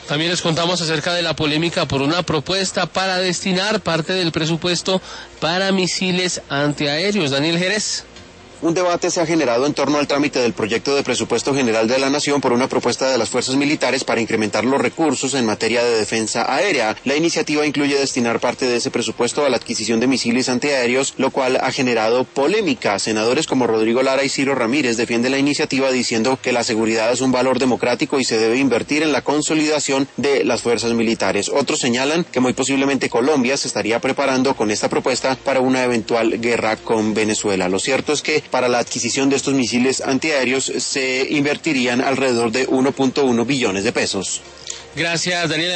También les contamos acerca de la polémica por una propuesta para destinar parte del presupuesto para misiles antiaéreos. Daniel Jerez. Un debate se ha generado en torno al trámite del proyecto de presupuesto general de la Nación por una propuesta de las fuerzas militares para incrementar los recursos en materia de defensa aérea. La iniciativa incluye destinar parte de ese presupuesto a la adquisición de misiles antiaéreos, lo cual ha generado polémica. Senadores como Rodrigo Lara y Ciro Ramírez defienden la iniciativa diciendo que la seguridad es un valor democrático y se debe invertir en la consolidación de las fuerzas militares. Otros señalan que muy posiblemente Colombia se estaría preparando con esta propuesta para una eventual guerra con Venezuela. Lo cierto es que para la adquisición de estos misiles antiaéreos se invertirían alrededor de 1.1 billones de pesos. Gracias, Daniel.